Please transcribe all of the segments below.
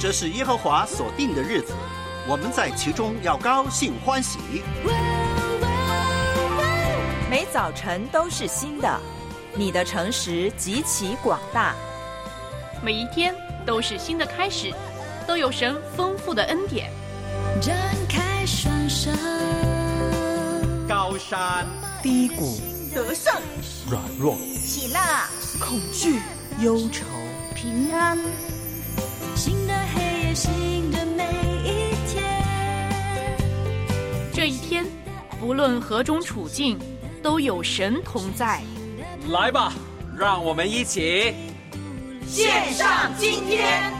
这是耶和华所定的日子，我们在其中要高兴欢喜。 每早晨都是新的，你的诚实极其广大。 每一天都是新的开始，都有神丰富的恩典。 展开双手， 高山低谷， 得胜软弱， 喜乐恐惧，忧愁， 平安，新的黑夜，新的每一天。 这一天，不论何种处境，都有神同在。 来吧，让我们一起献上今天。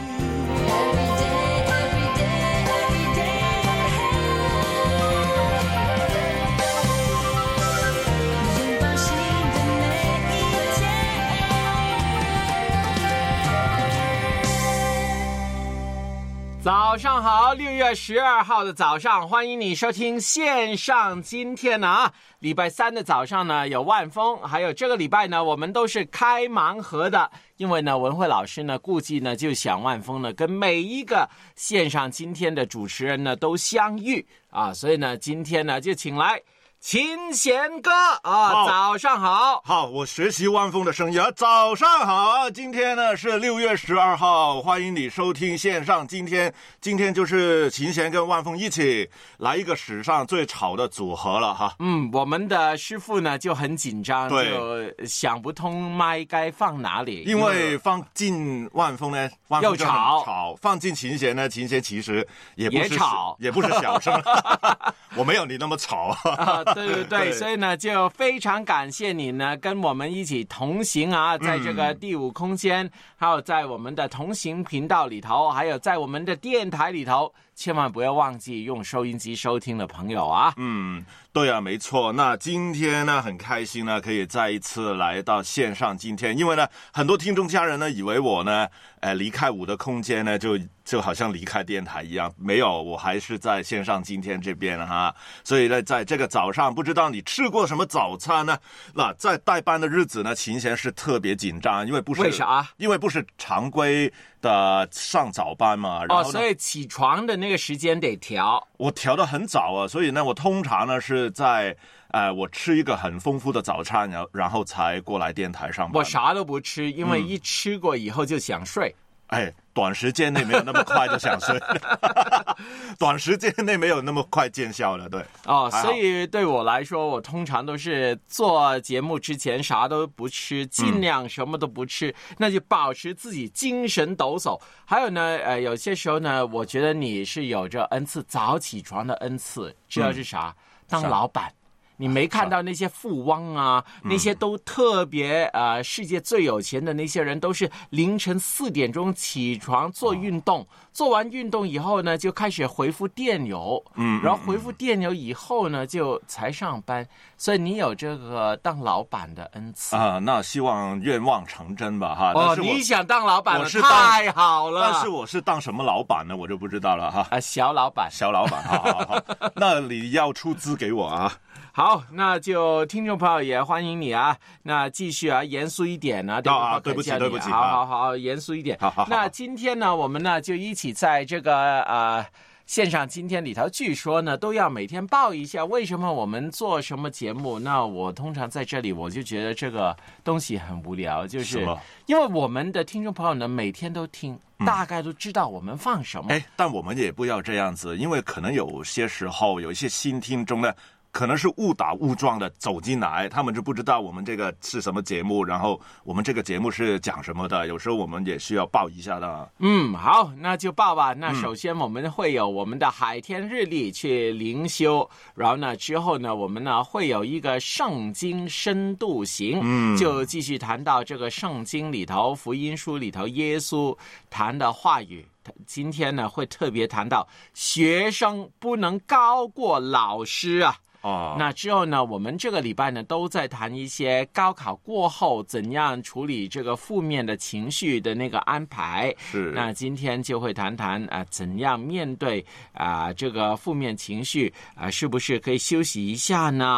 早上好，6月12号的早上，欢迎你收听线上今天呢礼拜三的早上呢有万峰，还有这个礼拜呢我们都是开盲盒的，因为呢文慧老师呢估计呢就想万峰呢跟每一个线上今天的主持人呢都相遇啊，所以呢今天呢就请来琴弦哥啊，早上好。 好，我学习万峰的声音啊，早上好。今天呢是6月12号，欢迎你收听线上今天。今天就是琴弦跟万峰一起来一个史上最吵的组合了哈。 我们的师傅呢就很紧张，就想不通麦该放哪里， 因为放进万峰呢，万峰就很吵；放进琴弦呢，琴弦其实也吵，也不是小声。我没有你那么吵。 对，所以呢就非常感谢你呢跟我们一起同行啊，在这个第五空间，还有在我们的同行频道里头，还有在我们的电台里头，千万不要忘记用收音机收听的朋友啊。 对啊，没错。那今天呢很开心呢可以再一次来到线上今天，因为呢很多听众家人呢以为我呢离开我的空间呢就好像离开电台一样，没有，我还是在线上今天这边哈。所以呢在这个早上，不知道你吃过什么早餐呢？那在代班的日子呢，琴弦是特别紧张，因为不是， 为啥？因为不是常规的上早班嘛，然后所以起床的那个时间得调。 我调得很早啊，所以呢我通常呢是在我吃一个很丰富的早餐，然后才过来电台上班。 我啥都不吃，因为一吃过以后就想睡。 短时间内没有那么快就想睡。短时间内没有那么快见效了，对。 所以对我来说，我通常都是做节目之前啥都不吃，尽量什么都不吃，那就保持自己精神抖擞。还有呢，有些时候呢，我觉得你是有着恩赐，早起床的恩赐，知道是啥？当老板。你没看到那些富翁啊，那些都特别世界最有钱的那些人，都是凌晨4点钟起床做运动，做完运动以后呢，就开始回复电邮，然后回复电邮以后呢，就才上班。所以你有这个当老板的恩赐啊，那希望愿望成真吧哈。 你想当老板了，太好了。 但是我是当什么老板呢？我就不知道了哈。 小老板， 好。那你要出资给我啊。 好，那就听众朋友也欢迎你啊，那继续严肃一点呢， 对不起， 好，严肃一点。好。那今天呢，我们呢就一起在这个线上今天里头，据说呢都要每天报一下为什么我们做什么节目。那我通常在这里我就觉得这个东西很无聊，就是因为我们的听众朋友呢每天都听，大概都知道我们放什么。 但我们也不要这样子，因为可能有些时候有一些新听众呢可能是误打误撞的走进来，他们就不知道我们这个是什么节目，然后我们这个节目是讲什么的，有时候我们也需要报一下的。 好，那就报吧。那首先我们会有我们的海天日历去灵修，然后呢之后呢我们呢会有一个圣经深度行，就继续谈到这个圣经里头福音书里头耶稣谈的话语。今天呢会特别谈到学生不能高过老师啊。那之后呢，我们这个礼拜呢都在谈一些高考过后怎样处理这个负面的情绪的那个安排。 是。 那今天就会谈谈怎样面对这个负面情绪是不是可以休息一下呢？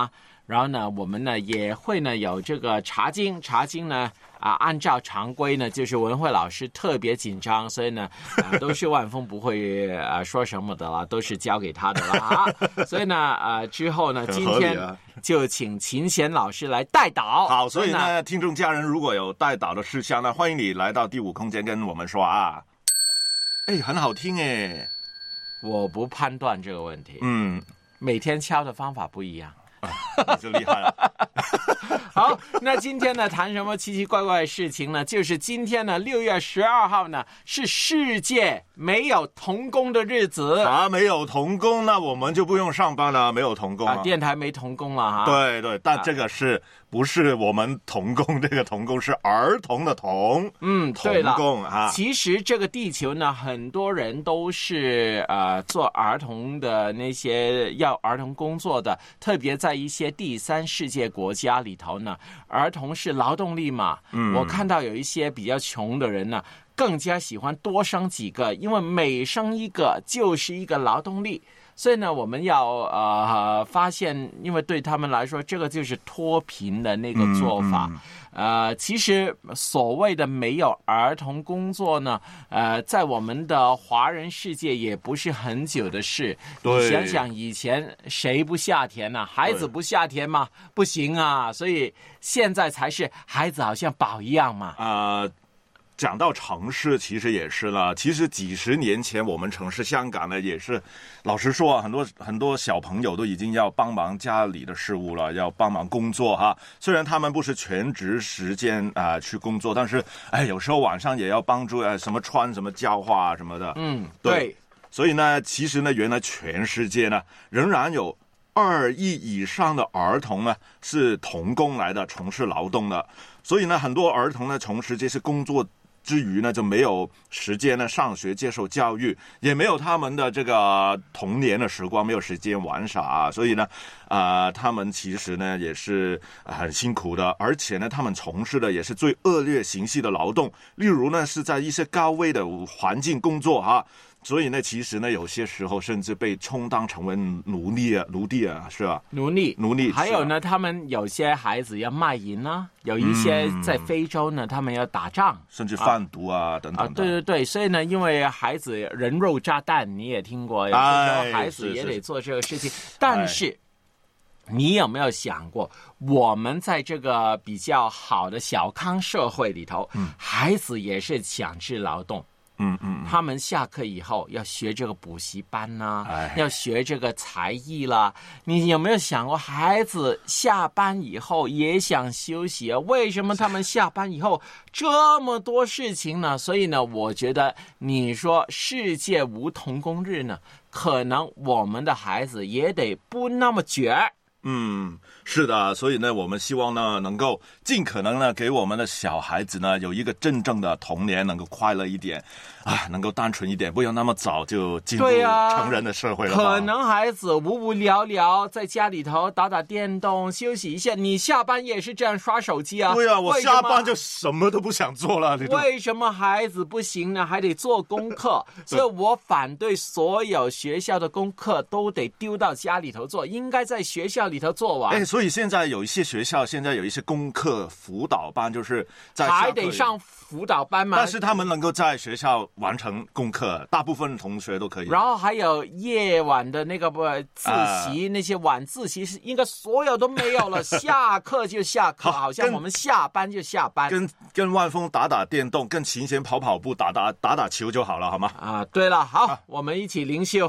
然后呢，我们呢也会呢有这个查经呢。按照常规呢，就是文慧老师特别紧张，所以呢，都是万峰不会说什么的了，都是交给他的了啊。所以呢，之后呢，今天就请秦贤老师来代祷。 好，所以呢，听众家人如果有代祷的事项呢，欢迎你来到第5空间跟我们说啊。哎，很好听哎。 我不判断这个问题。每天敲的方法不一样。 你就厉害了。 好，那今天呢谈什么奇奇怪怪的事情呢？就是今天呢6月12号呢是世界没有童工的日子啊，没有童工，那我们就不用上班了，没有童工电台没童工了哈。 对对，但这个是不是我们童工？这个童工是儿童的童， 对了， 童工啊。 其实这个地球呢，很多人都是做儿童的那些要儿童工作的，特别在一些第3世界国家里头呢，儿童是劳动力嘛。我看到有一些比较穷的人呢，更加喜欢多生几个，因为每生一个就是一个劳动力。所以呢，我们要发现，因为对他们来说，这个就是脱贫的那个做法。其实所谓的没有儿童工作呢，在我们的华人世界也不是很久的事。你想想以前谁不下田呢？孩子不下田吗？不行啊！所以现在才是孩子好像宝一样嘛。 讲到城市，其实也是了。其实几十年前，我们城市香港呢，也是，老实说，很多小朋友都已经要帮忙家里的事务了，要帮忙工作哈。虽然他们不是全职时间去工作，但是有时候晚上也要帮助什么穿什么教化什么的。对。所以呢，其实呢，原来全世界呢，仍然有2亿以上的儿童呢是童工来的，从事劳动的。所以呢，很多儿童呢从事这些工作之余呢，就没有时间呢上学接受教育，也没有他们的这个童年的时光，没有时间玩耍，所以呢，他们其实呢也是很辛苦的，而且呢，他们从事的也是最恶劣形式的劳动，例如呢是在一些高危的环境工作哈。所以呢，其实呢，有些时候甚至被充当成为奴隶啊，是吧？奴隶。 还有呢，他们有些孩子要卖淫啊，有一些在非洲呢，他们要打仗， 甚至贩毒等等。 对，所以呢，因为孩子人肉炸弹，你也听过，有些时候孩子也得做这个事情。但是，你有没有想过，我们在这个比较好的小康社会里头，孩子也是强制劳动。他们下课以后要学这个补习班呐，要学这个才艺啦。你有没有想过，孩子下班以后也想休息啊？为什么他们下班以后这么多事情呢？所以呢，我觉得你说世界无童工日呢，可能我们的孩子也得不那么卷。 是的，所以呢，我们希望呢，能够尽可能呢，给我们的小孩子呢，有一个真正的童年，能够快乐一点，能够单纯一点，不要那么早就进入成人的社会了。 可能孩子无聊在家里头打电动休息一下，你下班也是这样刷手机啊？ 对啊，我下班就什么都不想做了。 为什么孩子不行呢？还得做功课，所以我反对所有学校的功课都得丢到家里头做，应该在学校里头做完。 所以现在有一些学校，现在有一些功课辅导班，就是在还得上辅导班吗？ 但是他们能够在学校完成功课，大部分同学都可以。 然后还有夜晚的那个自习，那些晚自习是应该所有都没有了，下课就下课，好像我们下班就下班。 跟万峰打电动，跟秦贤跑步，打球就好了，好吗？ 对了，好，我们一起灵修。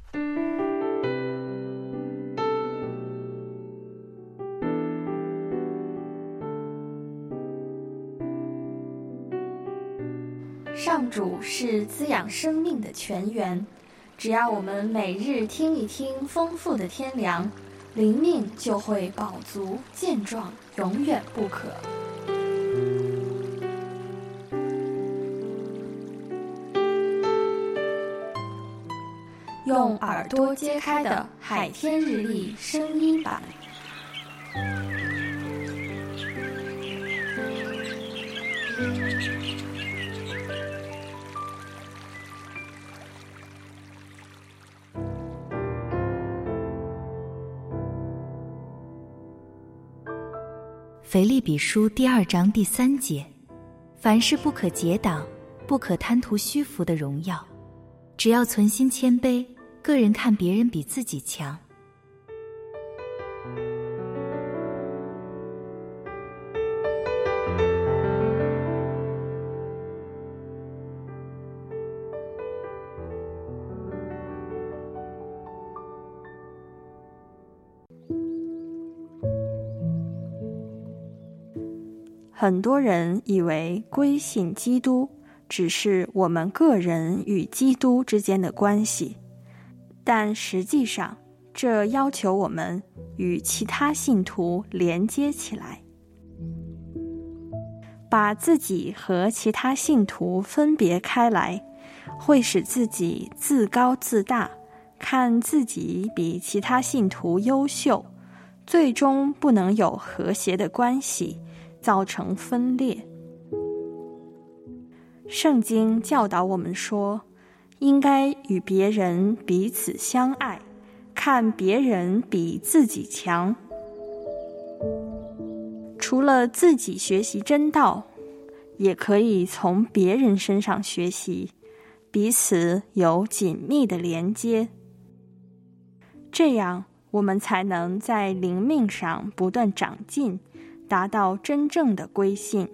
上主是滋养生命的泉源，只要我们每日听一听丰富的天粮，灵命就会饱足健壮，永远不渴。用耳朵揭开的海天日历声音版。 腓立比书第2章第3节，凡事不可结党，不可贪图虚浮的荣耀，只要存心谦卑，个人看别人比自己强。 很多人以为归信基督只是我们个人与基督之间的关系，但实际上这要求我们与其他信徒连接起来。把自己和其他信徒分别开来，会使自己自高自大，看自己比其他信徒优秀，最终不能有和谐的关系，造成分裂。圣经教导我们说，应该与别人彼此相爱，看别人比自己强。除了自己学习真道，也可以从别人身上学习，彼此有紧密的连接。这样，我们才能在灵命上不断长进，达到真正的归信。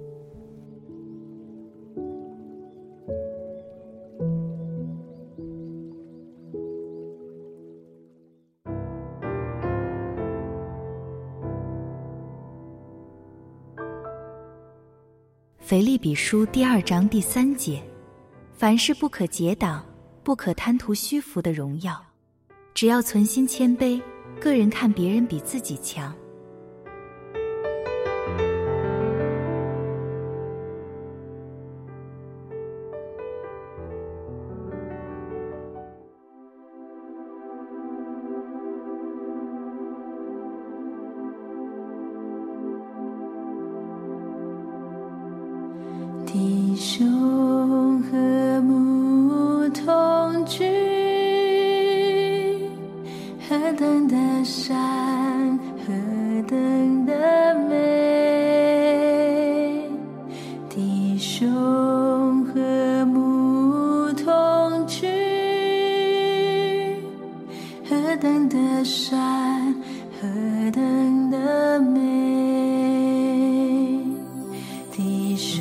腓立比书第2章第3节，凡事不可结党，不可贪图虚浮的荣耀，只要存心谦卑，个人看别人比自己强。 弟兄和睦同居，何等的善，何等的美。弟兄和睦同居，何等的善，何等的美。弟兄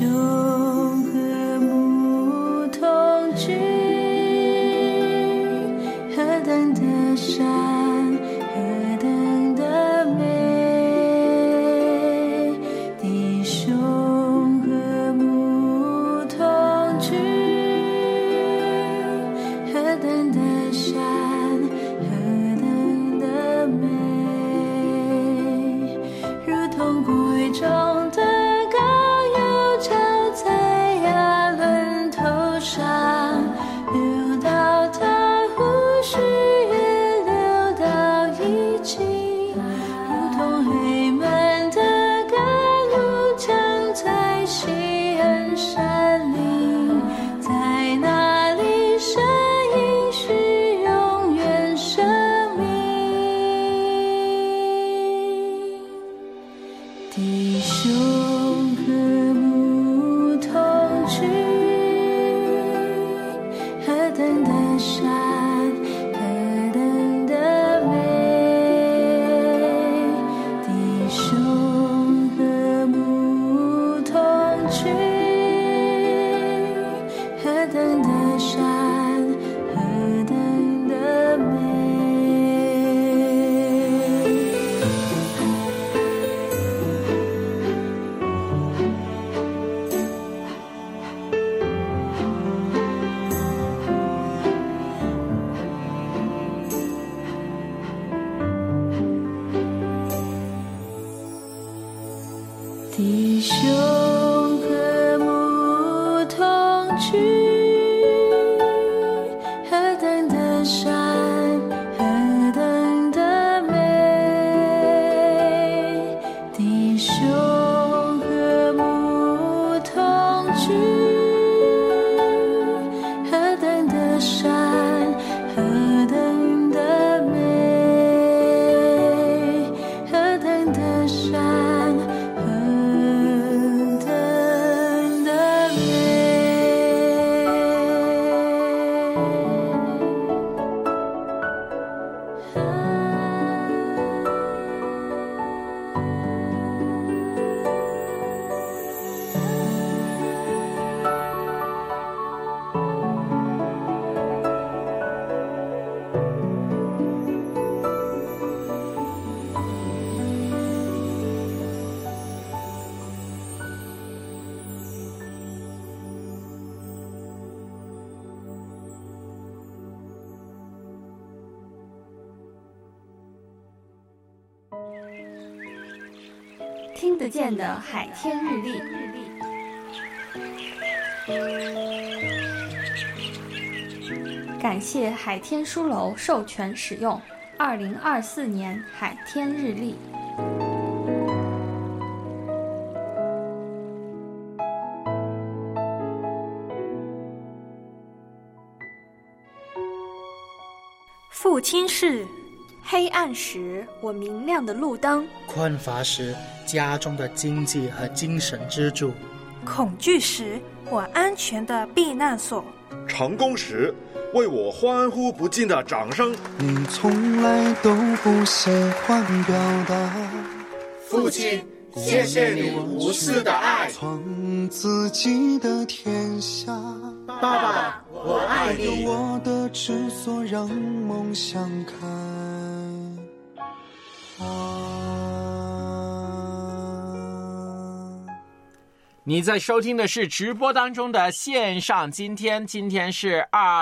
弟兄和睦同居，何等的善，何等的美。弟兄和睦同居，何等的善，何等的美。何等的善， 听得见的海天日历。感谢海天书楼授权使用2024年海天日历。 父亲是黑暗时我明亮的路灯， 困乏时家中的经济和精神支柱， 恐惧时我安全的避难所， 成功时为我欢呼不尽的掌声。 你从来都不喜欢表达， 父亲，谢谢你无私的爱， 闯自己的天下。 爸爸，我爱你。 我的之所让梦想开。 你在收听的是直播当中的线上今天是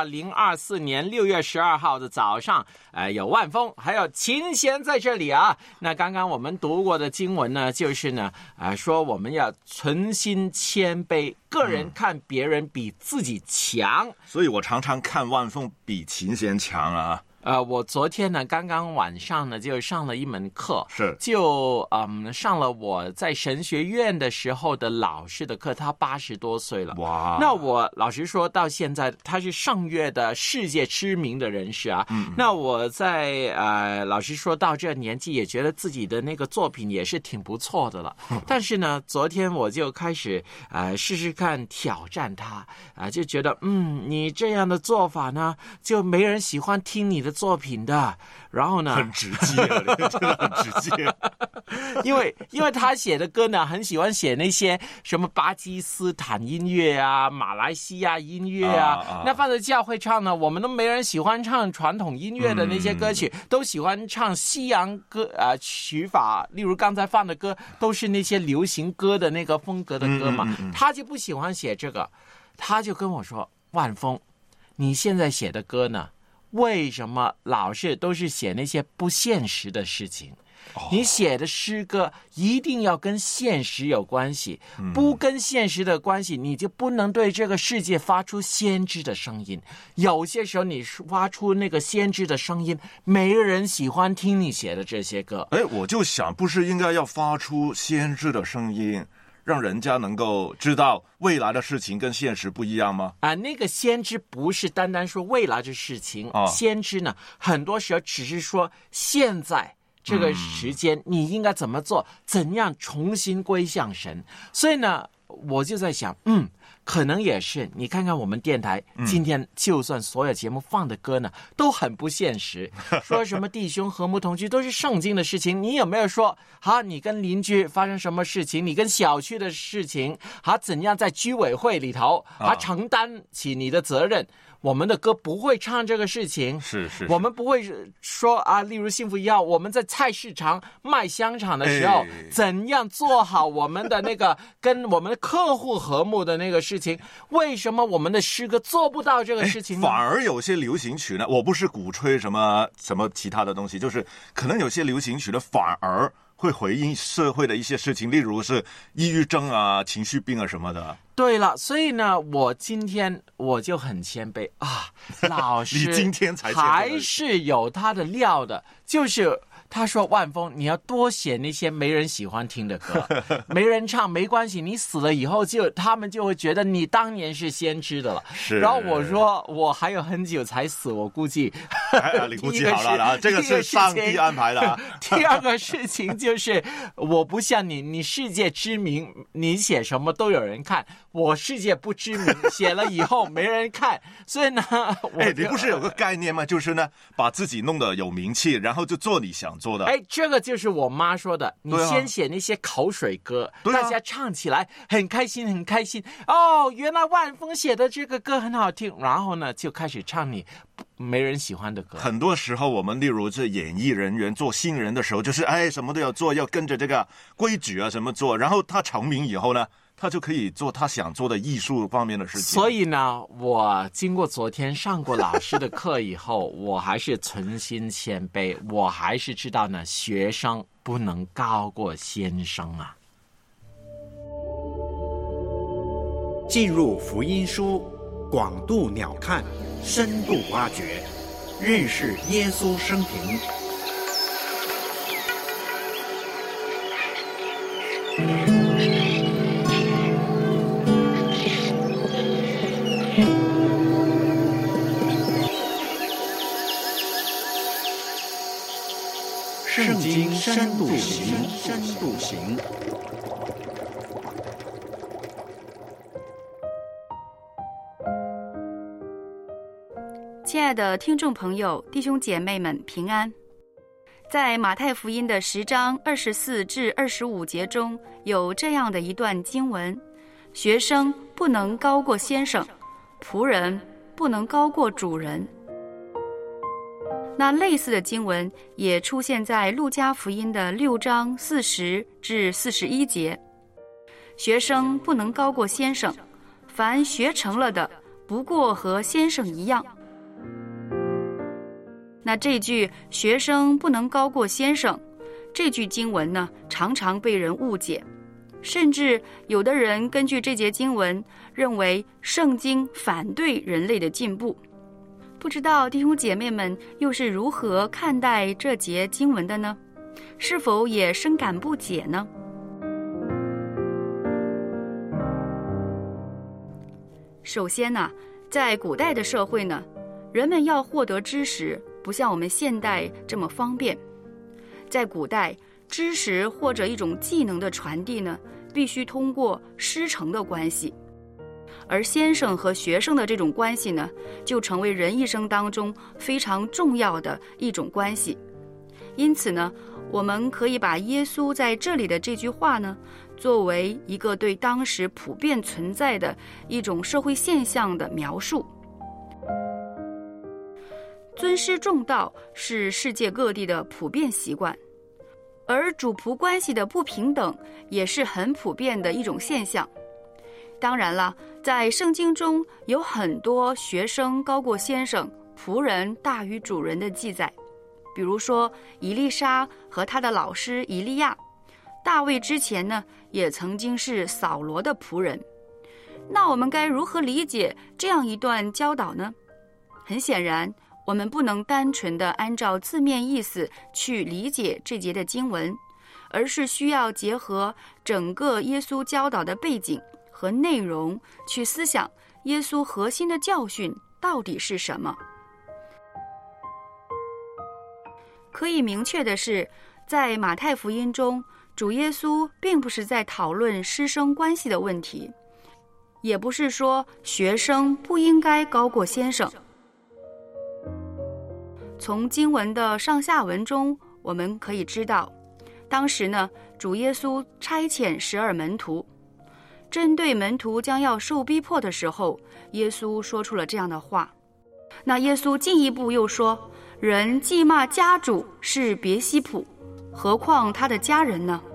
2024年6月12号的早上，有万峰还有琴弦在这里啊。那刚刚我们读过的经文呢，就是呢，说我们要存心谦卑，个人看别人比自己强。 所以我常常看万峰比琴弦强啊。 我昨天呢，刚刚晚上呢，就上了一门课，上了我在神学院的时候的老师的课，他80多岁了。 哇！ 那我老实说，到现在他是上月的世界知名的人士啊。那我在老实说到这年纪，也觉得自己的那个作品也是挺不错的了。但是呢，昨天我就开始试试看挑战他就觉得你这样的做法呢，就没人喜欢听你的作品的。然后呢， 很直接，真的很直接。 因为他写的歌呢，很喜欢写那些什么巴基斯坦音乐啊、马来西亚音乐啊。那放在教会唱呢，我们都没人喜欢唱传统音乐的那些歌曲，都喜欢唱西洋歌曲法。例如刚才放的歌，都是那些流行歌的那个风格的歌嘛。他就不喜欢写这个，他就跟我说：“万峰，你现在写的歌呢？”为什么老是都是写那些不现实的事情？你写的诗歌一定要跟现实有关系，不跟现实的关系，你就不能对这个世界发出先知的声音。有些时候你发出那个先知的声音，没人喜欢听你写的这些歌。 我就想，不是应该要发出先知的声音，让人家能够知道未来的事情跟现实不一样吗？ 那个先知不是单单说未来的事情，先知呢，很多时候只是说现在这个时间你应该怎么做，怎样重新归向神。所以呢，我就在想，可能也是，你看看我们电台今天就算所有节目放的歌呢，都很不现实，说什么弟兄和睦同居都是圣经的事情。你有没有说你跟邻居发生什么事情，你跟小区的事情怎样在居委会里头承担起你的责任？我们的歌不会唱这个事情， 是我们不会说例如幸福一号，我们在菜市场卖香肠的时候，怎样做好我们的那个跟我们的客户和睦的那个事情？为什么我们的诗歌做不到这个事情呢？ 反而有些流行曲呢，我不是鼓吹什么其他的东西，就是可能有些流行曲呢，反而会回应社会的一些事情，例如是抑郁症啊、情绪病啊什么的。 对了，所以呢，我今天我就很谦卑老师你今天才谦卑还是有他的料的，就是他说万峰，你要多写那些没人喜欢听的歌，没人唱没关系，你死了以后他们就会觉得你当年是先知的了。然后我说我还有很久才死，我估计你估计好了这个是上帝安排的。 第二个事情就是我不像你世界知名，你写什么都有人看，我世界不知名，写了以后没人看。所以呢你不是有个概念吗？就是呢，把自己弄得有名气，然后就做你想做的。 这个就是我妈说的，你先写那些口水歌，大家唱起来很开心很开心。原来万峰写的这个歌很好听，然后呢就开始唱你没人喜欢的歌。 很多时候我们例如这演艺人员做新人的时候，就是什么都要做，要跟着这个规矩什么做，然后他成名以后呢，他就可以做他想做的艺术方面的事情。 所以呢，我经过昨天上过老师的课以后，我还是存心谦卑，我还是知道呢，学生不能高过先生啊。 进入福音书，广度鸟瞰，深度挖掘，认识耶稣生平。圣经深度行，深度行。 亲爱的听众朋友、弟兄姐妹们，平安。在马太福音的10章24至25节中，有这样的一段经文：学生不能高过先生，仆人不能高过主人。那类似的经文也出现在路加福音的6章40至41节。学生不能高过先生，凡学成了的，不过和先生一样。那这句学生不能高过先生，这句经文呢，常常被人误解，甚至有的人根据这节经文认为圣经反对人类的进步。不知道弟兄姐妹们又是如何看待这节经文的呢？是否也深感不解呢？首先呢，在古代的社会呢，人们要获得知识不像我们现代这么方便。在古代，知识或者一种技能的传递呢，必须通过师承的关系。而先生和学生的这种关系呢，就成为人一生当中非常重要的一种关系。因此呢，我们可以把耶稣在这里的这句话呢，作为一个对当时普遍存在的一种社会现象的描述。尊师重道是世界各地的普遍习惯，而主仆关系的不平等也是很普遍的一种现象。当然了，在圣经中有很多学生高过先生，仆人大于主人的记载。比如说以利沙和他的老师以利亚，大卫之前呢，也曾经是扫罗的仆人。那我们该如何理解这样一段教导呢？很显然，我们不能单纯地按照字面意思去理解这节的经文，而是需要结合整个耶稣教导的背景和内容去思想耶稣核心的教训到底是什么。可以明确的是，在马太福音中，主耶稣并不是在讨论师生关系的问题，也不是说学生不应该高过先生。从经文的上下文中，我们可以知道，当时呢，主耶稣差遣12门徒，针对门徒将要受逼迫的时候，耶稣说出了这样的话。那耶稣进一步又说，人既骂家主是别西卜，何况他的家人呢？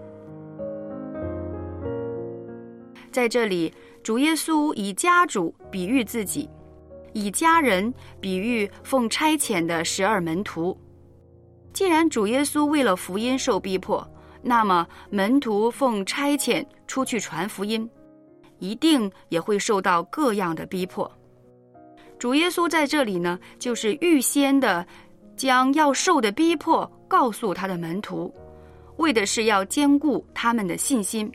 在这里，主耶稣以家主比喻自己，以家人比喻奉差遣的12门徒。既然主耶稣为了福音受逼迫，那么门徒奉差遣出去传福音，一定也会受到各样的逼迫。主耶稣在这里呢，就是预先的将要受的逼迫告诉他的门徒，为的是要坚固他们的信心。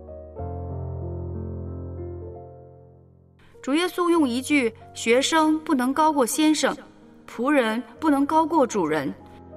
主耶稣用一句学生不能高过先生，仆人不能高过主人，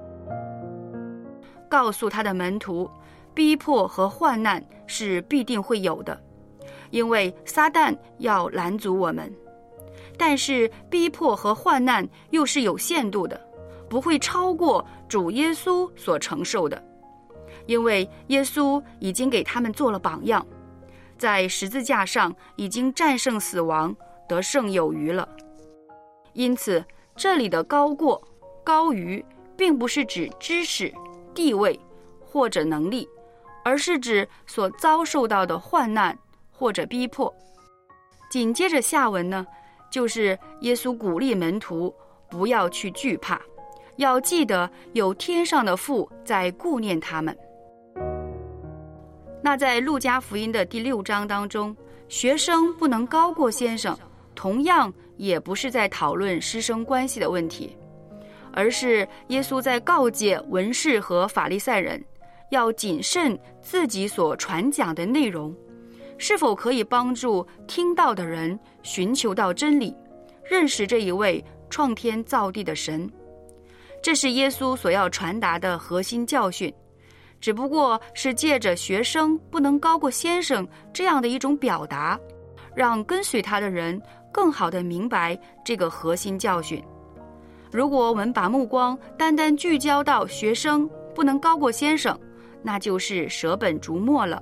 告诉他的门徒，逼迫和患难是必定会有的，因为撒旦要拦阻我们。但是逼迫和患难又是有限度的，不会超过主耶稣所承受的，因为耶稣已经给他们做了榜样，在十字架上已经战胜死亡，得胜有余了。因此这里的高过、高于并不是指知识、地位或者能力，而是指所遭受到的患难或者逼迫。紧接着下文呢，就是耶稣鼓励门徒不要去惧怕，要记得有天上的父在顾念他们。那在路加福音的第6章当中， 学生不能高过先生，同样也不是在讨论师生关系的问题，而是耶稣在告诫文士和法利赛人，要谨慎自己所传讲的内容，是否可以帮助听到的人寻求到真理，认识这一位创天造地的神。这是耶稣所要传达的核心教训，只不过是借着学生不能高过先生这样的一种表达，让跟随他的人更好地明白这个核心教训。如果我们把目光单单聚焦到学生不能高过先生，那就是舍本逐末了。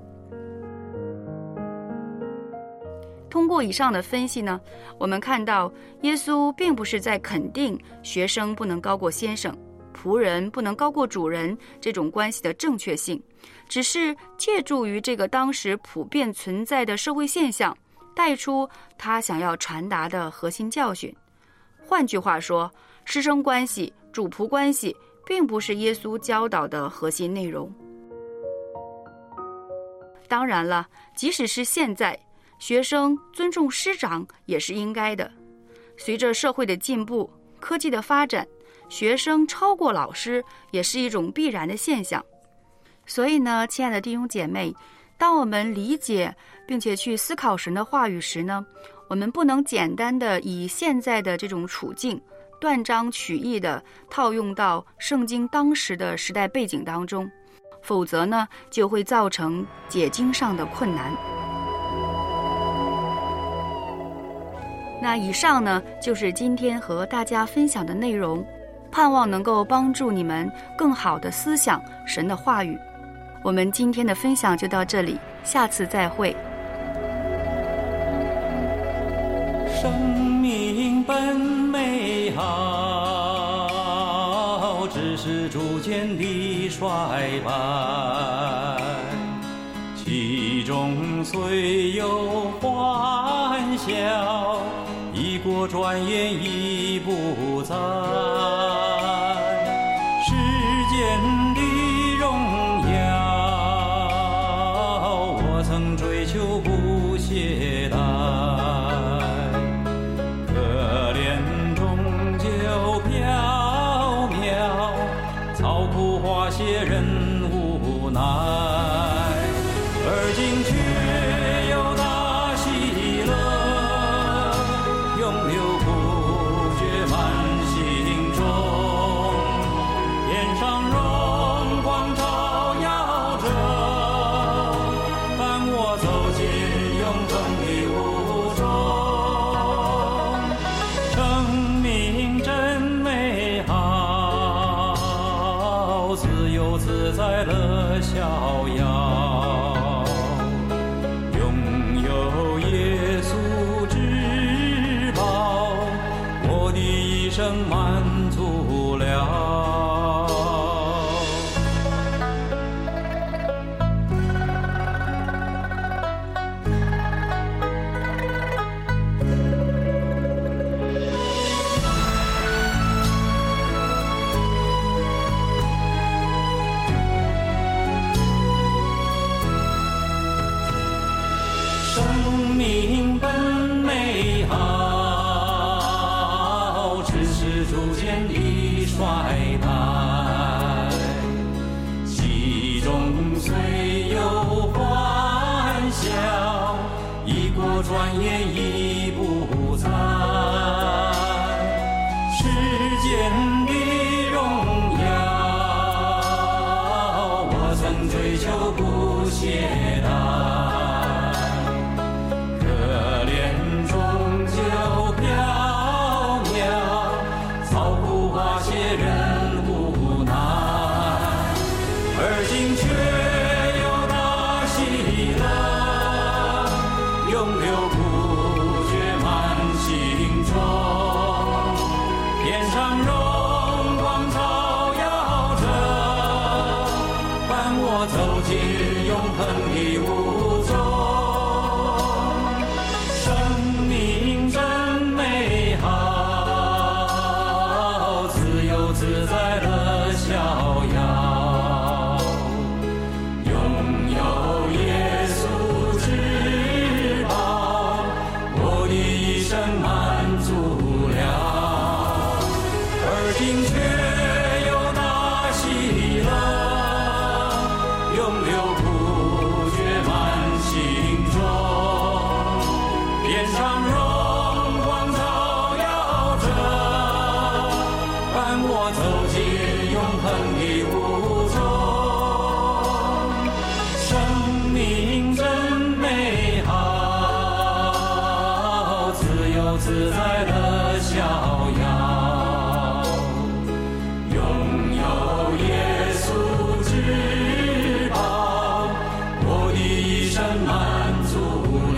通过以上的分析呢，我们看到耶稣并不是在肯定学生不能高过先生，仆人不能高过主人这种关系的正确性，只是借助于这个当时普遍存在的社会现象，带出他想要传达的核心教训。换句话说，师生关系、主仆关系并不是耶稣教导的核心内容。当然了，即使是现在，学生尊重师长也是应该的。随着社会的进步、科技的发展，学生超过老师也是一种必然的现象。所以呢，亲爱的弟兄姐妹，当我们理解并且去思考神的话语时呢，我们不能简单的以现在的这种处境断章取义的套用到圣经当时的时代背景当中，否则呢，就会造成解经上的困难。那以上呢，就是今天和大家分享的内容，盼望能够帮助你们更好的思想神的话语。我们今天的分享就到这里，下次再会。 生命本美好，只是逐渐的衰败，其中虽有欢笑，一过转眼已不在。世间的荣耀，我曾追求不懈怠，可怜终究缥缈，操苦花谢人无奈，而今却有大喜乐，永流不绝满心中，天上荣光照耀着，伴我走进永恒的雾中。生命真美好，自由自在乐逍遥，拥有耶稣之宝，我的一生满足了。生命本美好，只是逐渐的衰败，其中虽有欢笑，一过转眼已不在。世间的荣耀，我曾追求不懈怠，永流不走进永恒的雾中，生命真美好，自由自在的逍遥，拥有耶稣之宝，我的一生满足了。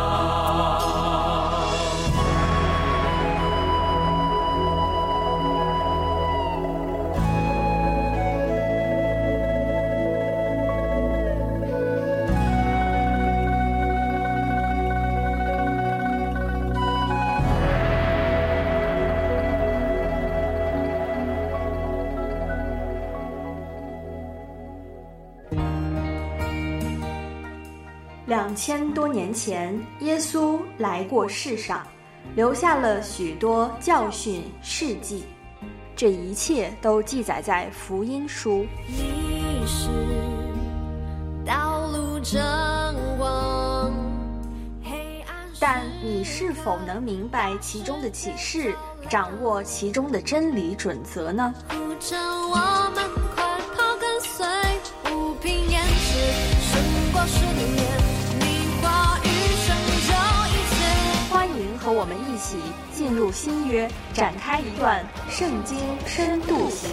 2000多年前，耶稣来过世上，留下了许多教训事迹，这一切都记载在福音书。 你是道路真光， 但你是否能明白其中的启示，掌握其中的真理准则呢？ 呼召我们快跑跟随，不凭眼识，胜过10年，你话语成就一切。 欢迎和我们一起进入新约，展开一段圣经深度行。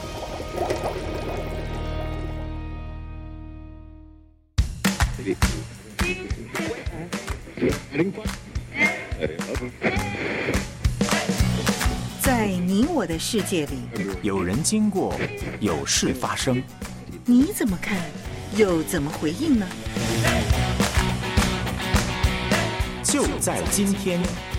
在你我的世界里， 有人经过，有事发生， 你怎么看，又怎么回应呢？ 就在今天。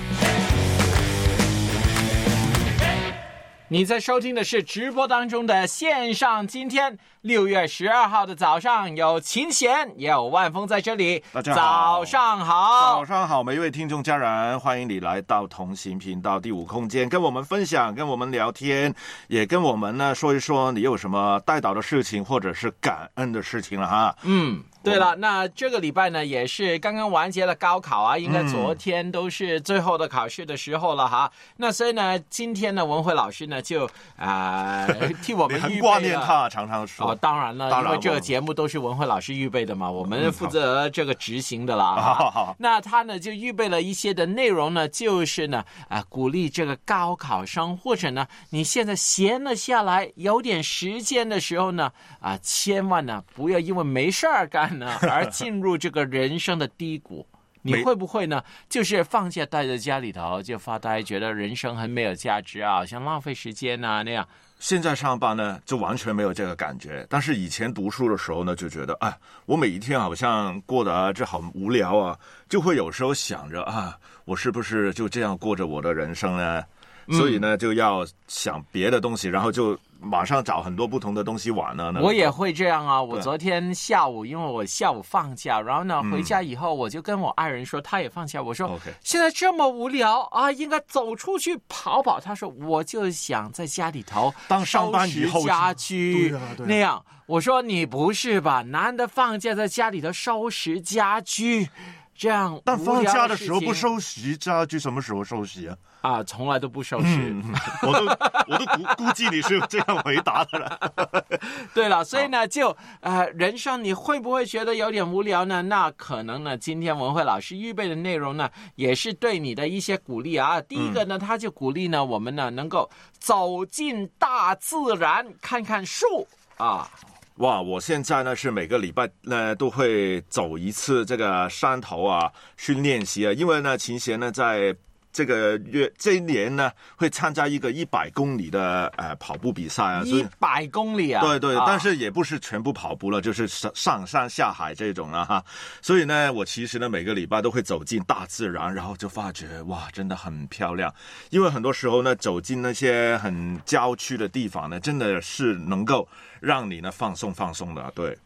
你在收听的是直播当中的线上今天6月12号的早上，有秦贤也有万峰在这里。 大家好， 早上好， 早上好，每一位听众家人，欢迎你来到同行频道第5空间，跟我们分享，跟我们聊天，也跟我们呢说一说你有什么带祷的事情或者是感恩的事情了哈。 对了，那这个礼拜呢也是刚刚完结了高考啊，应该昨天都是最后的考试的时候了哈。那所以呢，今天呢文慧老师呢就替我们预备了。 很挂念他，常常说。 当然了，因为这个节目都是文慧老师预备的嘛，我们负责这个执行的啦。 好， 那他呢就预备了一些的内容呢，就是呢鼓励这个高考生，或者呢你现在闲了下来，有点时间的时候呢千万呢不要因为没事儿干而进入这个人生的低谷。你会不会呢就是放假待在家里头就发呆，觉得人生很没有价值啊，好像浪费时间啊那样。 现在上班呢就完全没有这个感觉，但是以前读书的时候呢就觉得我每一天好像过得这好无聊啊，就会有时候想着我是不是就这样过着我的人生呢？所以呢就要想别的东西，然后就马上找很多不同的东西玩呢。 我也会这样啊，我昨天下午因为我下午放假，然后呢回家以后我就跟我爱人说，他也放假，我说现在这么无聊啊，应该走出去跑跑。他说我就想在家里头当上班以后收拾家居那样。我说你不是吧，难得放假在家里头收拾家居，这样但放假的时候不收拾家居，什么时候收拾啊？ 从来都不收拾。 我都估计你是这样回答的了。 对了，所以呢就人生你会不会觉得有点无聊呢？那可能呢今天文慧老师预备的内容呢也是对你的一些鼓励啊。第一个呢他就鼓励呢我们呢能够走进大自然，看看树啊。 哇，我现在呢是每个礼拜呢都会走一次这个山头去练习啊，因为呢秦贤呢在这一年呢会参加一个100公里的跑步比赛啊。 100公里啊？ 对，但是也不是全部跑步了，就是上山下海这种了哈。所以呢我其实呢每个礼拜都会走进大自然，然后就发觉哇真的很漂亮。因为很多时候呢走进那些很郊区的地方呢，真的是能够让你呢放松的。对，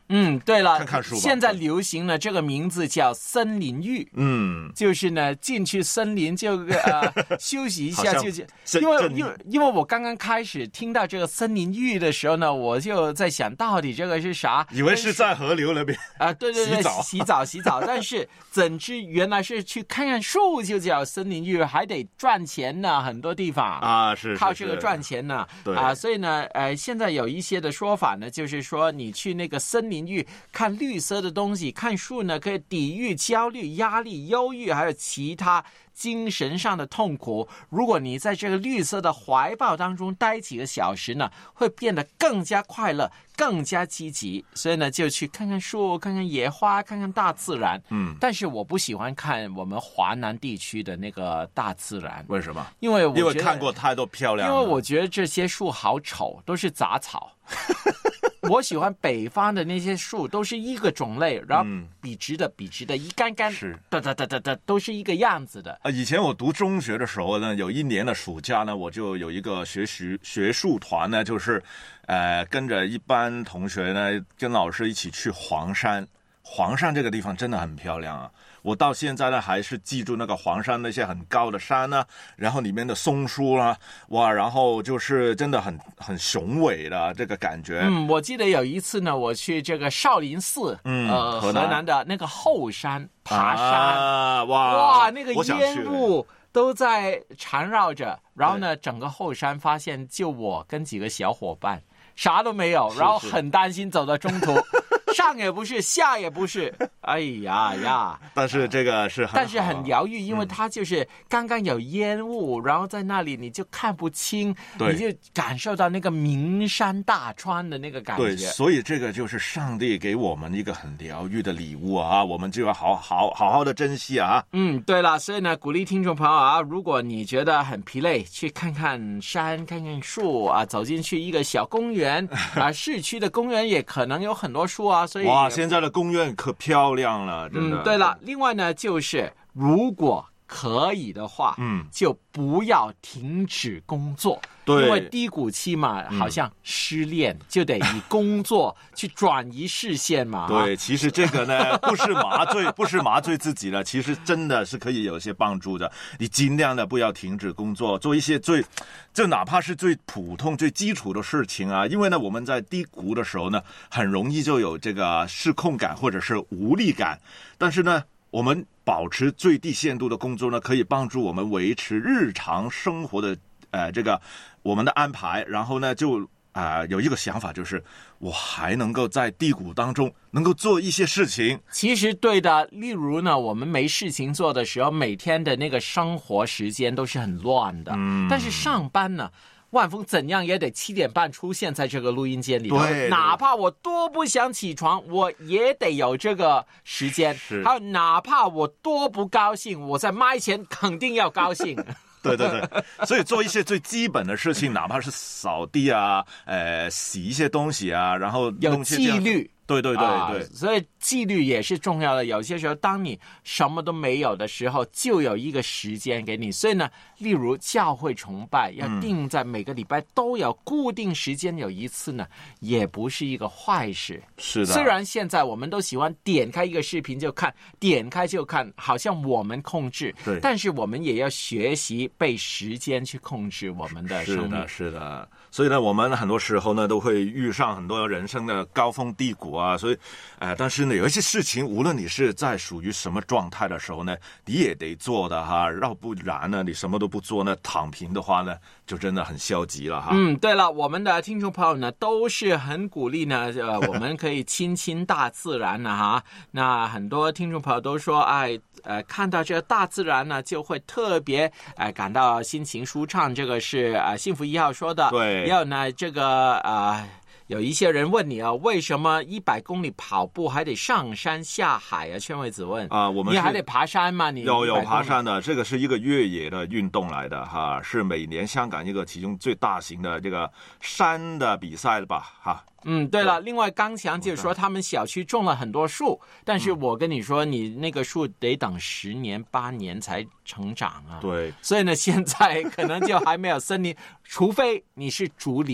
对了， 看看书吧。 现在流行呢，这个名字叫森林浴。就是呢，进去森林就休息一下，因为我刚刚开始听到这个森林浴的时候呢，我就在想到底这个是啥？ 以为是在河流那边对，洗澡，但是怎知原来是去看看树就叫森林浴，还得赚钱呢，很多地方是靠这个赚钱呢。 对所以呢现在有一些的说法呢，就是说你去那个森林浴看绿色的东西，看树呢可以抵御焦虑、压力、忧郁，还有其他精神上的痛苦。如果你在这个绿色的怀抱当中待几个小时呢，会变得更加快乐，更加积极。所以呢，就去看看树，看看野花，看看大自然。但是我不喜欢看我们华南地区的那个大自然。 为什么？ 因为看过太多漂亮的。 因为我觉得这些树好丑，都是杂草。我喜欢北方的那些树，都是一个种类，然后笔直的，一杆杆，都是一个样子的。 以前我读中学的时候呢，有一年的暑假呢，我就有一个学术团呢，就是跟着一班同学呢，跟老师一起去黄山。黄山这个地方真的很漂亮啊！我到现在呢还是记住那个黄山那些很高的山啊，然后里面的松树啊，哇，然后就是真的很雄伟的这个感觉。 我记得有一次呢，我去这个少林寺，河南的那个后山爬山，哇，那个烟雾都在缠绕着，然后呢，整个后山发现就我跟几个小伙伴，啥都没有，然后很担心走到中途。上也不是，下也不是，哎呀！ 但是这个是很疗愈，因为它就是刚刚有烟雾，然后在那里你就看不清，你就感受到那个名山大川的那个感觉。 对，所以这个就是上帝给我们一个很疗愈的礼物啊，我们就要好好的珍惜啊。 对了，所以呢，鼓励听众朋友啊，如果你觉得很疲累，去看看山，看看树啊，走进去一个小公园市区的公园也可能有很多树啊。所以哇，现在的公园可漂亮了，真的。 对了，另外呢，就是如果可以的话，就不要停止工作。 对， 因为低谷期嘛，好像失恋就得以工作去转移视线嘛。 对，其实这个呢不是麻醉自己的，其实真的是可以有些帮助的。你尽量的不要停止工作，做一些就哪怕是最普通、最基础的事情啊。因为呢，我们在低谷的时候呢，很容易就有这个失控感或者是无力感。但是呢，我们保持最低限度的工作呢，可以帮助我们维持日常生活的这个我们的安排。然后呢，就有一个想法，就是我还能够在低谷当中能够做一些事情。 其实对的，例如呢，我们没事情做的时候，每天的那个生活时间都是很乱的。但是上班呢，万峰怎样也得7点半出现在这个录音间里头，哪怕我多不想起床，我也得有这个时间。还有哪怕我多不高兴，我在麦前肯定要高兴。 对，所以做一些最基本的事情，哪怕是扫地啊，洗一些东西啊，然后有纪律。 对， 所以纪律也是重要的。有些时候，当你什么都没有的时候，就有一个时间给你。所以呢，例如教会崇拜要定在每个礼拜都有固定时间有一次呢，也不是一个坏事。 是的。 虽然现在我们都喜欢点开一个视频就看，点开就看，好像我们控制。 对。 但是我们也要学习被时间去控制我们的生命。 是的。所以呢，我们很多时候呢都会遇上很多人生的高峰低谷啊，所以但是呢，有一些事情，无论你是在属于什么状态的时候呢，你也得做的哈，要不然呢，你什么都不做呢，躺平的话呢，就真的很消极了哈。 对了，我们的听众朋友呢都是很鼓励呢，我们可以亲近大自然呢哈。那很多听众朋友都说，看到这个大自然呢，就会特别感到心情舒畅。这个是幸福1号说的。 对。 也有呢，这个有一些人问你啊，为什么100公里跑步还得上山下海啊？劝慰子问我们你还得爬山吗？你有爬山的，这个是一个越野的运动来的哈，是每年香港一个其中最大型的这个山的比赛吧哈。 对了，另外刚强就是说他们小区种了很多树，但是我跟你说，你那个树得等10年8年才成长啊。 对， 所以呢，现在可能就还没有森林，除非你是竹林。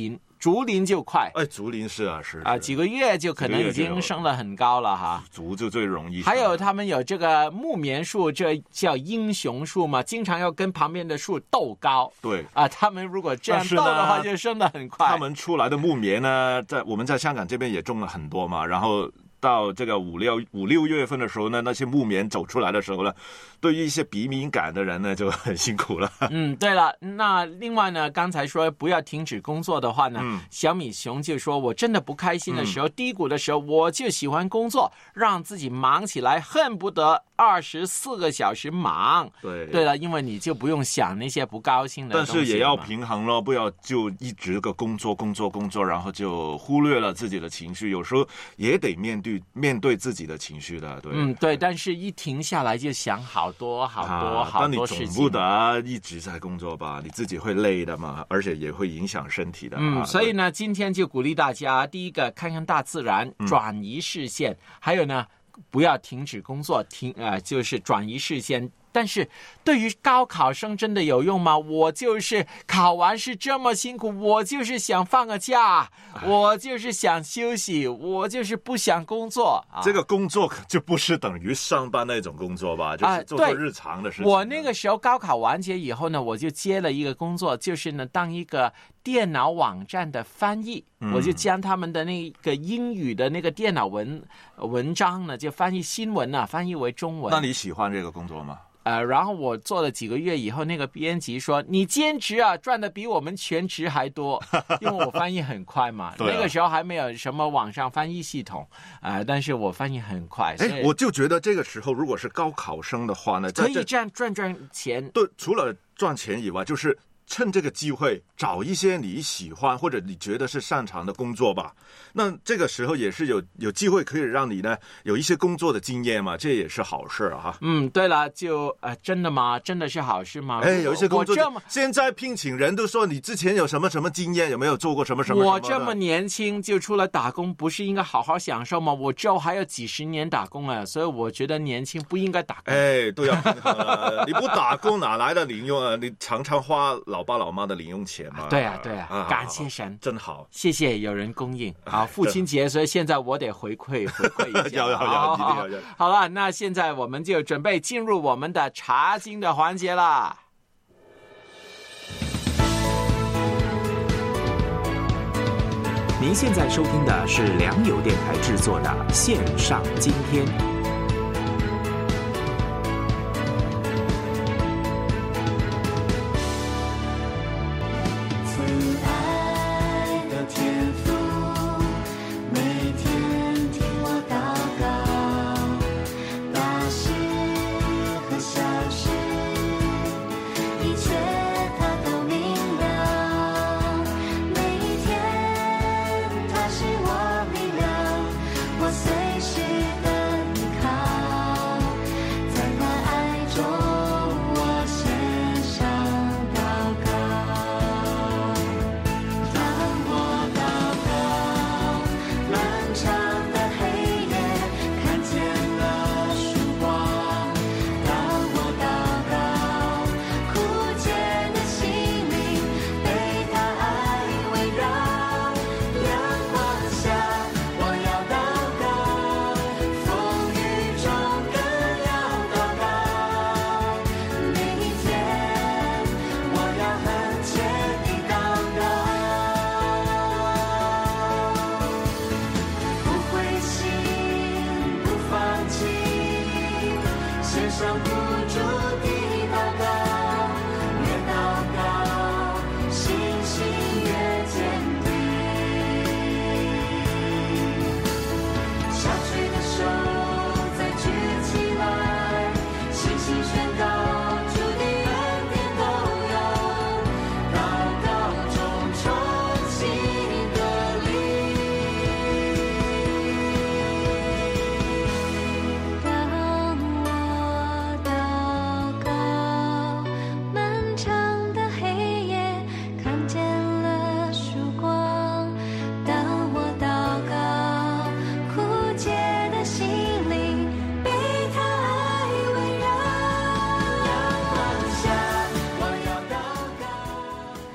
竹林就快。 竹林是啊，是几个月就可能已经升得很高了哈。 竹就最容易。 还有他们有这个木棉树，这叫英雄树嘛，经常要跟旁边的树斗高。 对他们如果这样斗的话，就升得很快。 他们出来的木棉呢，我们在香港这边也种了很多嘛，然后到这个五六月份的时候呢，那些木棉走出来的时候呢，对于一些鼻敏感的人呢就很辛苦了。 对了，那另外呢，刚才说不要停止工作的话呢，小米熊就说，我真的不开心的时候，低谷的时候，我就喜欢工作，让自己忙起来，恨不得24个小时忙。对了，因为你就不用想那些不高兴的东西。 但是也要平衡咯，不要就一直个工作，然后就忽略了自己的情绪，有时候也得面对自己的情绪的。 对，但是一停下来就想好多事情。 但你总不得一直在工作吧，你自己会累的嘛，而且也会影响身体的。 所以呢，今天就鼓励大家，第一个看看大自然，转移视线，还有呢，不要停止工作，就是转移视线。但是对于高考生真的有用吗？我就是考完试这么辛苦，我就是想放个假，我就是想休息，我就是不想工作。 这个工作就不是等于上班那种工作吧，就是做日常的事情。 我那个时候高考完结以后呢，我就接了一个工作，就是呢当一个电脑网站的翻译，我就将他们的那个英语的那个电脑文章呢，就翻译新闻啊，翻译为中文。 那你喜欢这个工作吗？ 然后我做了几个月以后，那个编辑说，你兼职啊赚的比我们全职还多，因为我翻译很快嘛。那个时候还没有什么网上翻译系统但是我翻译很快。 我就觉得这个时候如果是高考生的话呢， 可以这样赚钱。 对，除了赚钱以外，就是趁这个机会找一些你喜欢或者你觉得是擅长的工作吧。那这个时候也是有机会可以让你呢有一些工作的经验嘛，这也是好事啊。 对了，就真的吗？真的是好事吗？ 有一些工作现在聘请人都说你之前有什么经验，有没有做过什么我这么年轻就出来打工，不是应该好好享受吗？我之后还有几十年打工啊，所以我觉得年轻不应该打工。 都要平衡你不打工哪来的零用啊？你常常花老爸老妈的零用钱嘛。 对啊，感谢神， 真好， 谢谢有人供应。好，父亲节，所以现在我得回馈一下。 要，一定要。 好了，那现在我们就准备进入我们的查经的环节啦。 您现在收听的是良友电台制作的线上今天。 随时的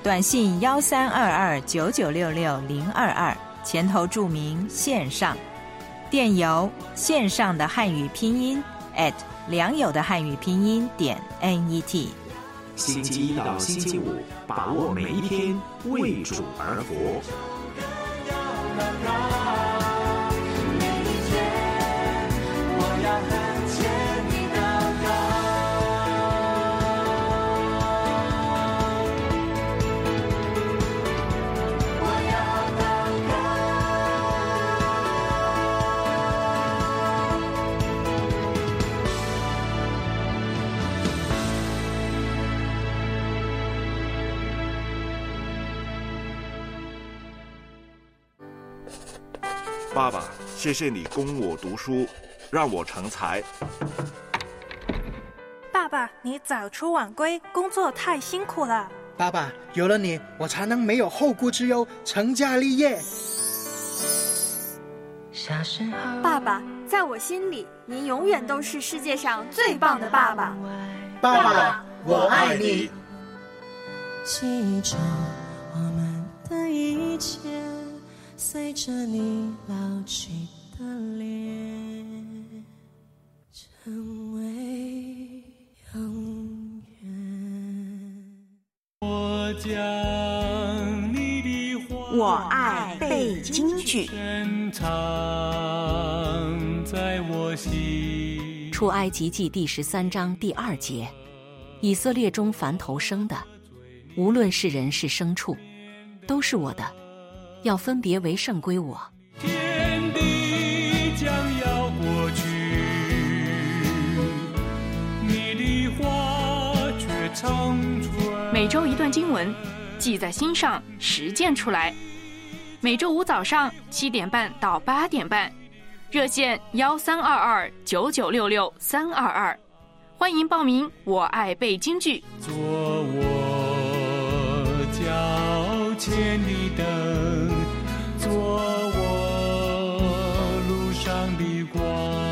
短信132299660022，前头注明线上，电邮线上的汉语拼音良友的汉语拼音.net。 星期一到星期五，把握每一天，为主而活。 爸爸，谢谢你供我读书，让我成才。 爸爸，你早出晚归，工作太辛苦了。 爸爸，有了你，我才能没有后顾之忧，成家立业。 爸爸，在我心里，您永远都是世界上最棒的爸爸。 爸爸，我爱你。 记住我们的一切，随着你老去的脸，成为永远。 我将你的话， 我爱背京剧。 深藏在我心。 出埃及记第13章第2节，以色列中凡头生的，无论是人是牲畜，都是我的，要分别为圣归我。 天地将要过去，你的话却长存。 每周一段经文，记在心上，实践出来。每周五早上7点半到8点半，热线132299662322，欢迎报名。我爱背京剧， 做我脚前的灯，做我路上的光。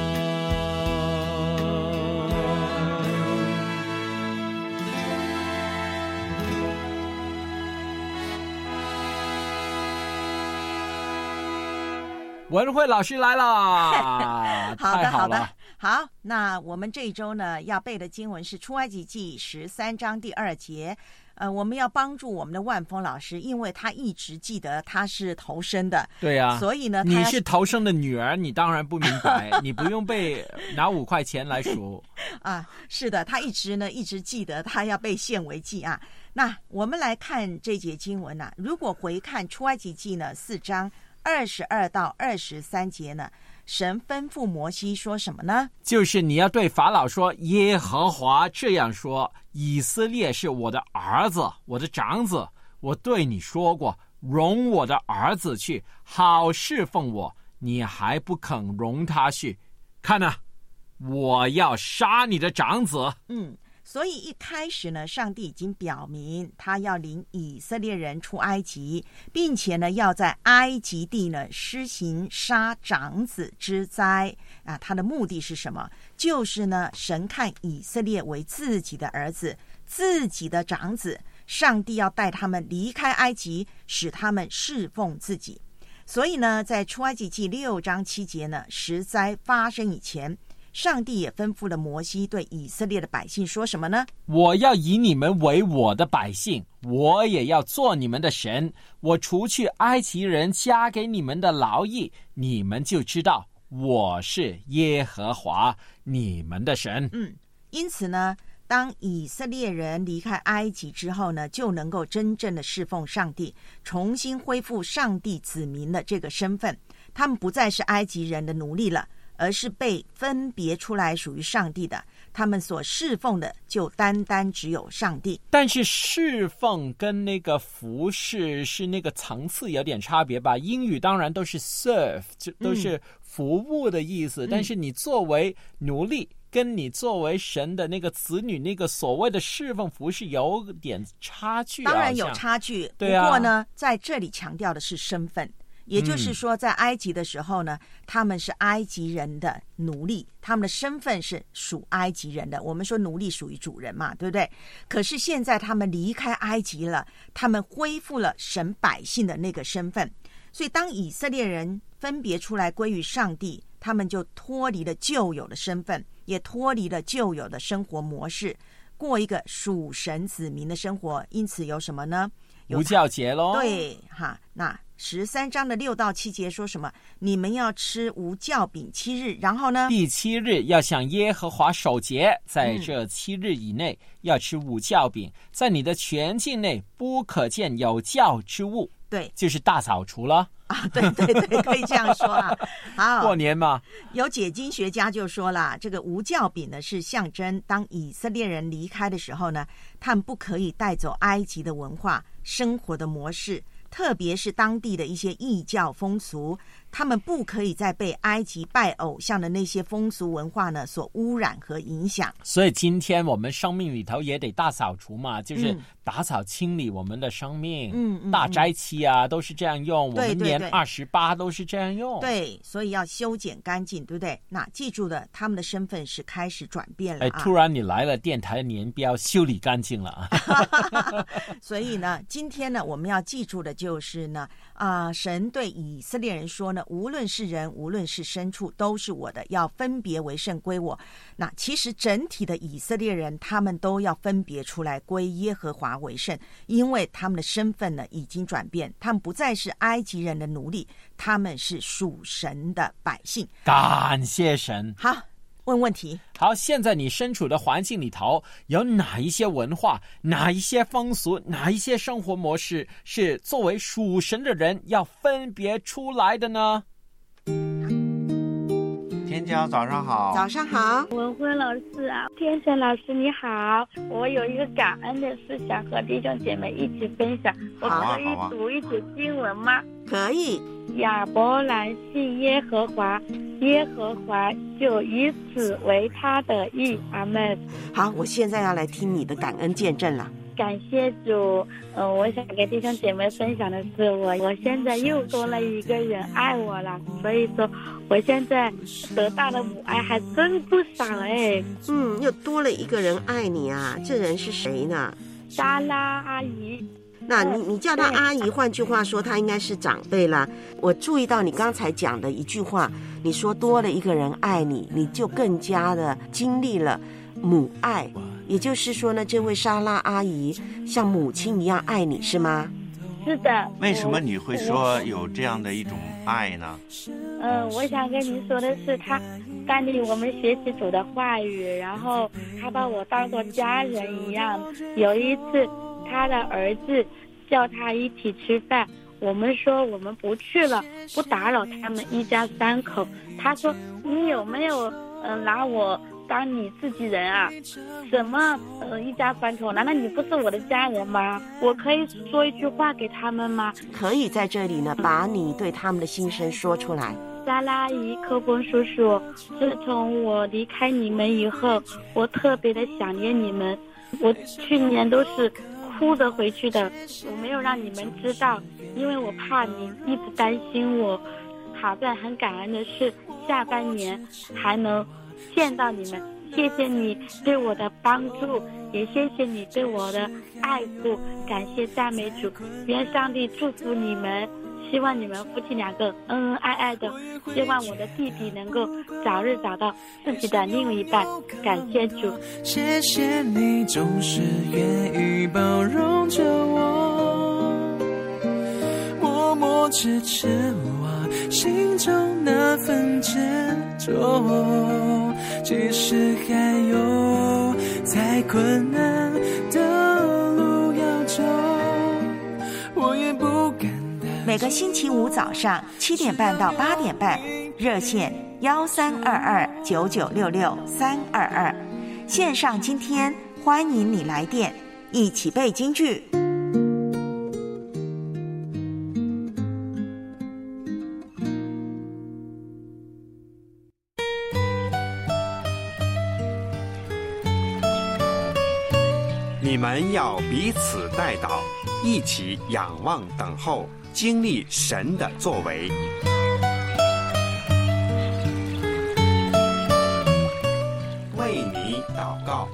文慧老师来啦！ 好的， 好的， 好。那我们这一周呢，要背的经文是出埃及记13章第2节。我们要帮助我们的万峰老师，因为他一直记得他是头生的， 对呀， 所以呢， 你是头生的女儿，你当然不明白，你不用拿5块钱来数啊。是的，他一直记得他要被献为祭啊。那我们来看这节经文啊，如果回看出埃及记呢4章22到23节呢，神吩咐摩西说什么呢？ 就是你要对法老说，耶和华这样说，以色列是我的儿子，我的长子，我对你说过，容我的儿子去，好侍奉我，你还不肯容他去，看啊，我要杀你的长子。 所以一开始呢，上帝已经表明他要领以色列人出埃及，并且呢，要在埃及地呢施行杀长子之灾啊。他的目的是什么？就是呢，神看以色列为自己的儿子，自己的长子，上帝要带他们离开埃及，使他们侍奉自己。所以呢，在出埃及记6章7节呢，10灾发生以前，上帝也吩咐了摩西对以色列的百姓说什么呢？ 我要以你们为我的百姓，我也要做你们的神，我除去埃及人加给你们的劳役，你们就知道我是耶和华你们的神。 因此呢，当以色列人离开埃及之后呢，就能够真正的侍奉上帝，重新恢复上帝子民的这个身份。他们不再是埃及人的奴隶了，而是被分别出来属于上帝的，他们所侍奉的就单单只有上帝。 但是侍奉跟那个服侍是那个层次有点差别吧？英语当然都是 serve， 都是服务的意思，但是你作为奴隶跟你作为神的那个子女，那个所谓的侍奉服侍有点差距。 当然有差距， 对啊， 不过呢，在这里强调的是身份。 也就是说，在埃及的时候呢，他们是埃及人的奴隶，他们的身份是属埃及人的。我们说奴隶属于主人嘛，对不对？可是现在他们离开埃及了，他们恢复了神百姓的那个身份。所以当以色列人分别出来归于上帝，他们就脱离了旧有的身份，也脱离了旧有的生活模式，过一个属神子民的生活。因此有什么呢？ 无酵节咯。 对哈，那13章的6到7节说什么？你们要吃无酵饼7日，然后呢？ 第7日要向耶和华守节，在这7日以内要吃无酵饼，在你的全境内不可见有酵之物。 对， 就是大扫除了啊！对对对，可以这样说啊。好， 过年嘛， 有解经学家就说了，这个无酵饼呢是象征，当以色列人离开的时候呢，他们不可以带走埃及的文化、生活的模式，特别是当地的一些异教风俗，他们不可以再被埃及拜偶像的那些风俗文化呢所污染和影响。 所以今天我们生命里头也得大扫除嘛，就是打扫清理我们的生命。大斋期啊都是这样用，我们年28都是这样用。 对，所以要修剪干净，对不对？那记住了，他们的身份是开始转变了。 突然你来了，电台的年标修理干净了。 所以呢，今天呢，我们要记住的就是呢，神对以色列人说呢，无论是人，无论是牲畜，都是我的，要分别为圣归我。那其实整体的以色列人，他们都要分别出来归耶和华为圣，因为他们的身份呢已经转变，他们不再是埃及人的奴隶，他们是属神的百姓。 感谢神。 好，问问题。 好，现在你身处的环境里头有哪一些文化，哪一些风俗，哪一些生活模式是作为属神的人要分别出来的呢？ 天骄早上好。 早上好。 文慧老师啊，天神老师你好，我有一个感恩的事想和弟兄姐妹一起分享，我可以读一节经文吗？ 可以。 亚伯兰信耶和华，耶和华就以此为他的义。阿们。 好，我现在要来听你的感恩见证了。 感谢主，我想给弟兄姐妹分享的是，我现在又多了一个人爱我了，所以说我现在得到的母爱还真不少哎。 又多了一个人爱你啊，这人是谁呢？ 莎拉阿姨。 那你叫他阿姨，换句话说，他应该是长辈啦。我注意到你刚才讲的一句话，你说多了一个人爱你，你就更加的经历了母爱。也就是说呢，这位莎拉阿姨像母亲一样爱你，是吗？ 是的。 为什么你会说有这样的一种爱呢？ 我想跟您说的是，他带领我们学习主的话语，然后他把我当作家人一样。有一次他的儿子叫他一起吃饭，我们说我们不去了，不打扰他们一家3口。他说你有没有拿我当你自己人啊？什么一家3口？难道你不是我的家人吗？我可以说一句话给他们吗？ 可以在这里呢，把你对他们的心声说出来。 莎拉阿姨、科峰叔叔，自从我离开你们以后，我特别的想念你们。我去年都是哭着回去的，我没有让你们知道，因为我怕你一直担心我。好在很感恩的是，下半年还能见到你们，谢谢你对我的帮助，也谢谢你对我的爱护，感谢赞美主，愿上帝祝福你们，希望你们夫妻2个恩恩爱爱的，希望我的弟弟能够早日找到自己的另一半，感谢主。 谢谢你总是愿意包容着我，默默支持我心中那份执着，即使还有再困难的路要走，我也不敢。 每个星期五早上7点半到8点半，热线13229966-322，线上今天欢迎你来电，一起背京剧。 你们要彼此代祷，一起仰望等候经历神的作为。为你祷告。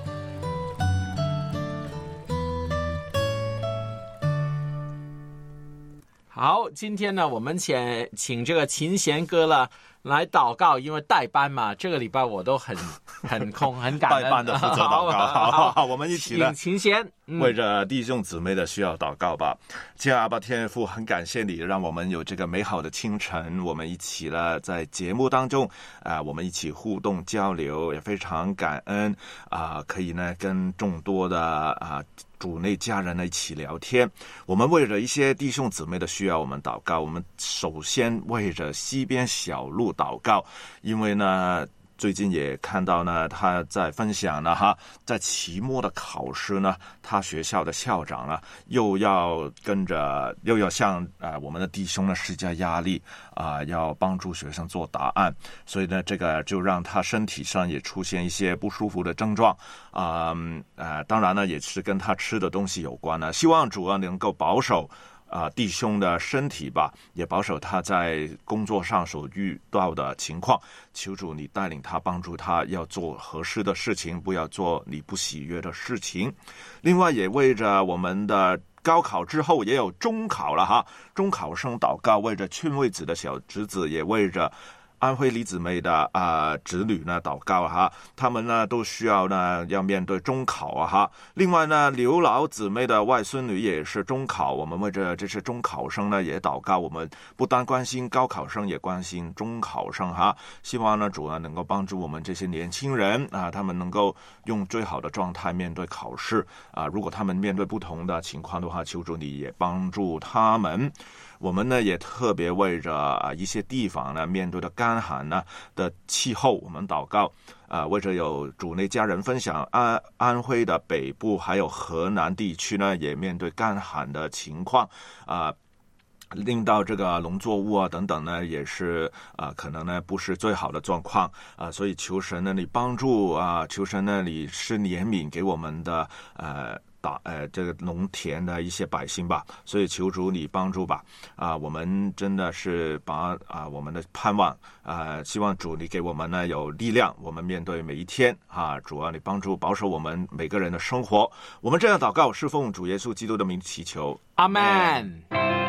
好，今天呢，我们请这个秦贤哥了来祷告，因为代班嘛，这个礼拜我都很空，很感恩。 代班的负责祷告，好，我们一起呢， 秦贤为着弟兄姊妹的需要祷告吧。亲爱的阿爸天父，很感谢你，让我们有这个美好的清晨，我们一起呢在节目当中我们一起互动交流，也非常感恩可以呢跟众多的主内家人呢一起聊天。我们为了一些弟兄姊妹的需要，我们祷告。我们首先为着西边小路祷告，因为呢最近也看到呢，他在分享呢在期末的考试呢，他学校的校长呢又要向我们的弟兄呢施加压力要帮助学生做答案，所以呢这个就让他身体上也出现一些不舒服的症状当然呢也是跟他吃的东西有关呢。希望主要能够保守弟兄的身体吧，也保守他在工作上所遇到的情况。求主你带领他，帮助他要做合适的事情，不要做你不喜悦的事情。另外也为着我们的高考之后也有中考了中考生祷告，为着劝慰子的小侄子，也为着安徽李姊妹的子女呢祷告他们呢都需要呢要面对中考另外呢刘老姊妹的外孙女也是中考，我们为着这些中考生呢也祷告。我们不单关心高考生，也关心中考生希望呢主能够帮助我们这些年轻人他们能够用最好的状态面对考试如果他们面对不同的情况的话，求主你也帮助他们。我们呢也特别为着一些地方呢面对的干旱呢的气候，我们祷告为着有主内家人分享安徽的北部还有河南地区呢也面对干旱的情况令到这个农作物等等呢也是可能呢不是最好的状况所以求神呢你帮助求神呢你是怜悯给我们的这个农田的一些百姓吧，所以求主你帮助吧我们真的是把我们的盼望希望主你给我们呢有力量，我们面对每一天主你帮助保守我们每个人的生活。我们这样祷告是奉主耶稣基督的名祈求， 阿们。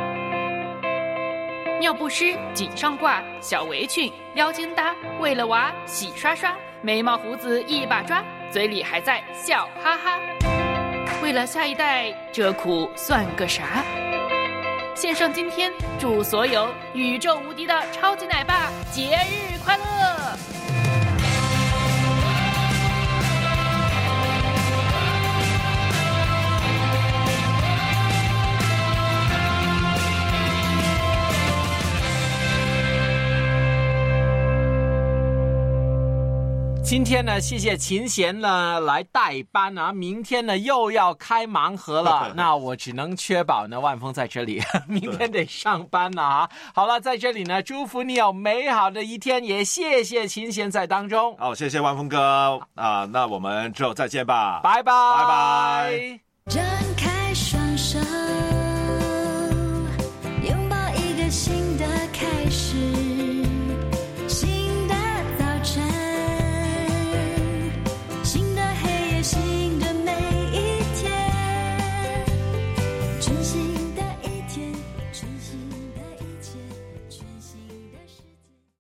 尿不湿、颈上挂、小围裙、腰间搭，为了娃洗刷刷，眉毛胡子一把抓，嘴里还在笑哈哈。为了下一代，这苦算个啥？献上今天，祝所有宇宙无敌的超级奶爸节日快乐！ 今天呢，谢谢秦贤呢来代班明天呢又要开盲盒了，那我只能确保呢万峰在这里，明天得上班了好了，在这里呢祝福你有美好的一天，也谢谢秦贤在当中。 好，谢谢万峰哥那我们之后再见吧， 拜拜拜拜。 展开